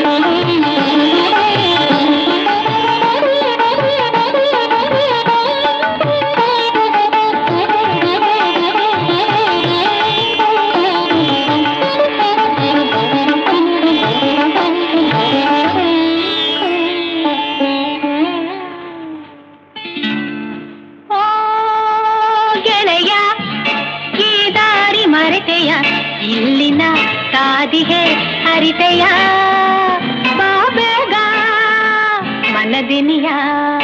ಇಲ್ಲಿನ ಕಾದಿಗೆ ಹರಿತೆಯ ಬಾಬೇಗ ಮನದಿನಿಯ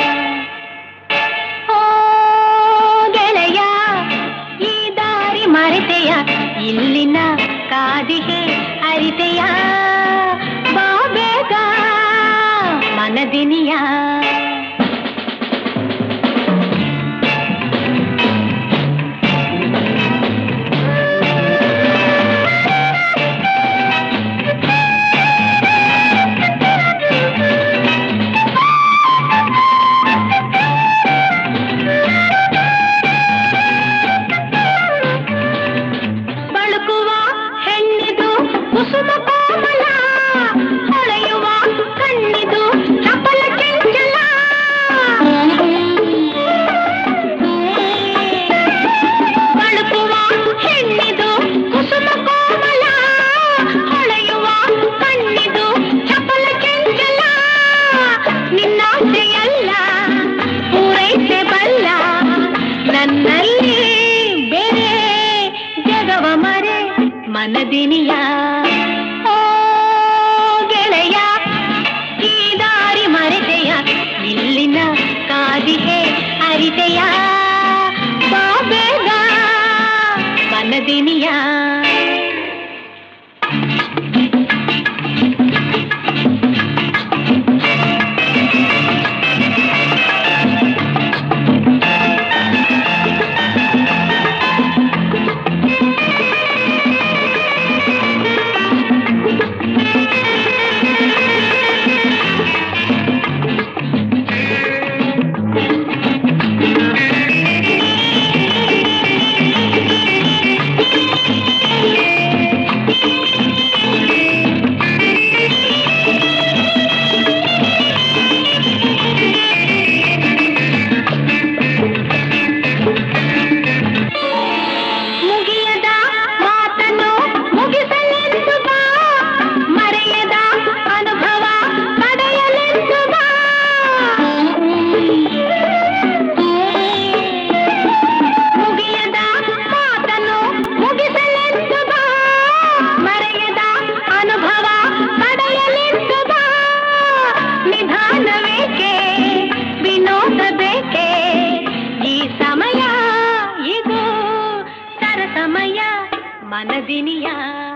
ಓ ಗೆಳೆಯ ಈ ದಾರಿ ಮರೆತೆಯ ಇಲ್ಲಿನ ಕಾದಿಗೆ ಹರಿತೆಯ ಬಾಬೇಗ ಮನದಿನಿಯ ಕುಸುಮ ಕೋಮಲ ಹೊಳೆಯುವ ಕಣ್ಣಿದು ಚಪಲ ಚಂಚಲ ಬಳುಕುವ ಹೆಣ್ಣಿದು ಕುಸುಮ ಕೋಮಲ ಹೊಳೆಯುವ ಕಣ್ಣಿದು ಚಪಲ ಚಂಚಲ ನಿನ್ನಾಸೆಯಲ್ಲ ಪೂರೈಸೆ ಬಲ್ಲ ನನ್ನಲ್ಲಿ ಬೇರೆ ಜಗವ ಮರೆ ಮನದಿನಿಯ ಇಲ್ಲಿನ ಕಾದಿಗೆ ಹರಿತೆಯ ಬಾಬೇಗ ಮನದಿನಿಯ ವಿನೋದ ಬೇಕೆ ಈ ಸಮಯ ಇದು ಸರಸಮಯ ಮನದಿನಿಯ